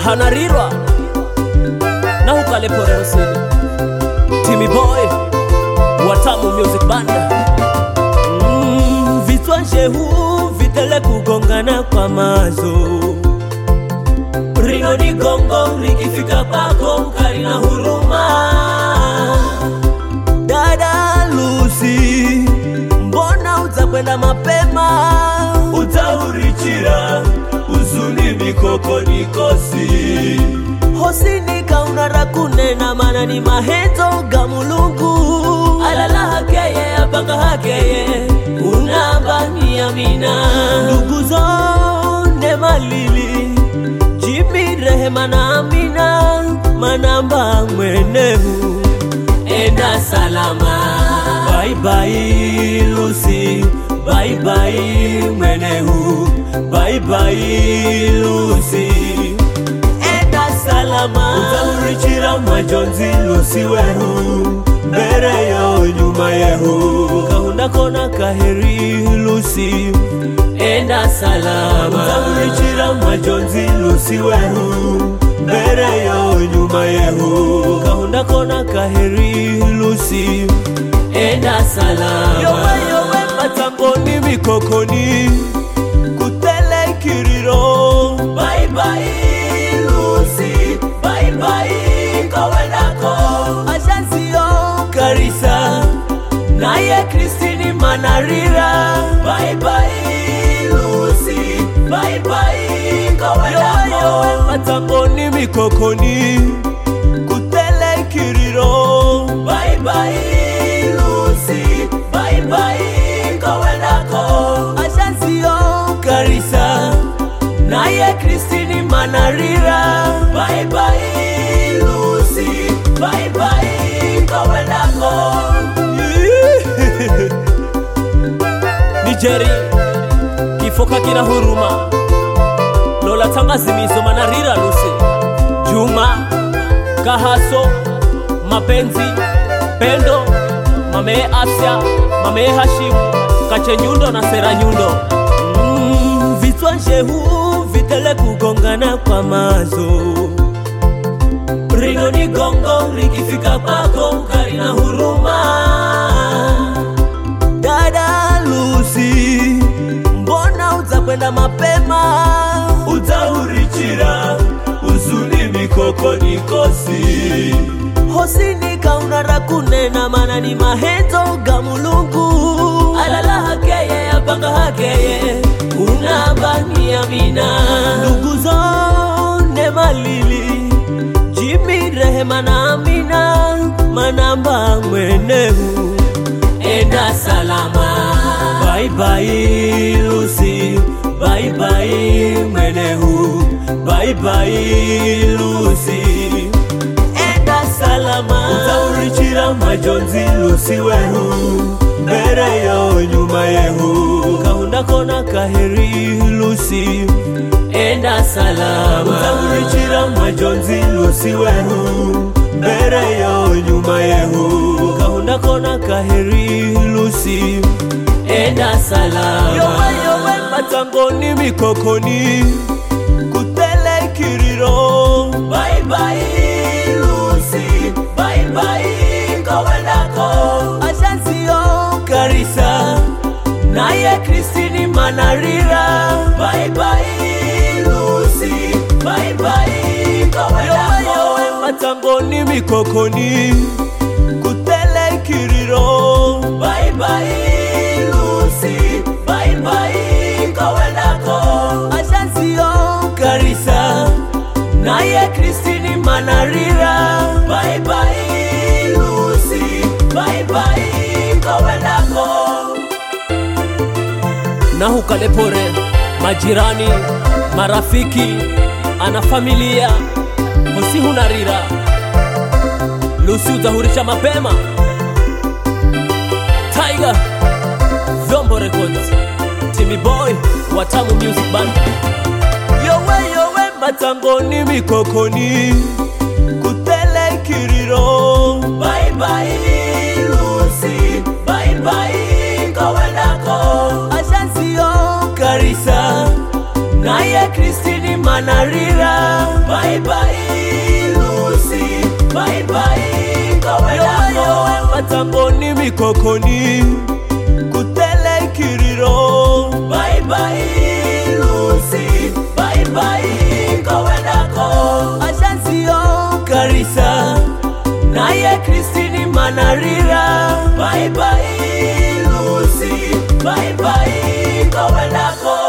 hanarirwa na hukale pore usili Timmy Boy Watamu Music Band. Vitwa shehu vitele kugongana kwa mazo, rino ni gongo likifika pako ukari na huruma. Dada Lucy, mbona utakwenda mapema? Utahurichira uzuni mikoko nikosi hosini kaunara kunena mana ni maheto gamulungu. Alala hakeye apanga hakeye unabani amina. Ndugu zonde malili Jimmy Rehema na Amina manamba mwenehu enda salama. Bye bye Lucy, bye bye mwenehu, bye bye Lucy enda salama. Utahurichira majonzi Lucy wehu mbere yo nyuma yehu. Kahunda kona kaheri Lucy enda salama. Utahurichira majonzi Lucy wehu mbere yo nyuma yehu. Kahunda kona kaheri Lucy enda salama. Yowe matangoni mikokoni kutele kiriro. Bye bye Lucy, bye bye kawendako. Ashansio Karisa naye Kristini manarira. Bye bye Lucy, bye bye kawendako. Yowe matangoni mikokoni kutele kiriro. Bye bye Lucy, bye bye kawendako. Ashansio Karisa naye Kristini manarira. Bye bye Lucy, bye bye kawendako. Nijeri kifoka kina huruma Lola tangazimizo manarira Lucy. Juma Kahaso mapenzi Pendo Mame Asya Mame Hashimu Kache Nyundo na Sera Nyundo. Vitwa shehu vitele kugongana kwa mazo, rino ni gongo likifika pako ukari na huruma. Dada Lucy, mbona utakwenda mapema? Utahurichira uzuni mikoko nikosi hosini kaunara kunena mana ni maheto gamulungu. Alala hakeye apanga hakeye unabani amina. Ndugu zonde malili Jimmy Rehema na Amina manamba mwenehu enda salama. Bye bye Lucy, bye bye mwenehu, bye bye Lucy enda salama. Utahurichira majonzi Lucy wehu mbere yo nyuma yehu. Kahunda kona kaheri Lucy enda salama. Utahurichira majonzi Lucy wehu mbere yo nyuma yehu. Kahunda kona kaheri Lucy enda salama. Yowe matangoni mikokoni kutele kiriro. Bye bye Lucy, bye bye kawendako. Ashansio Karisa naye Kristini manarira. Bye bye Lucy, bye bye kawendako. Yowe matangoni mikokoni kutele kiriro. Bye bye Lucy, bye bye kawendako. Ashansio Karisa naye Kristini manarira. Bye bye Lucy, bye bye kawendako. Na hukale pore majirani, marafiki, ana familia hosi hunarira. Lucy utahurisha mapema. Tiger Vyombo Records, Timmy Boy Watamu Music Band. Yowe matangoni mikokoni kutele kiriro. Bye bye Lucy, bye bye kawendako. Ashansio Karisa naye Kristini manarira. Bye bye bye Lucy, bye bye kowedako. Matamboni mikokoni kutele ikiriro. Bye bye Lucy, bye bye kowedako. Ashansio Karisa naye Christine Manarira. Bye bye Lucy, bye bye kowedako.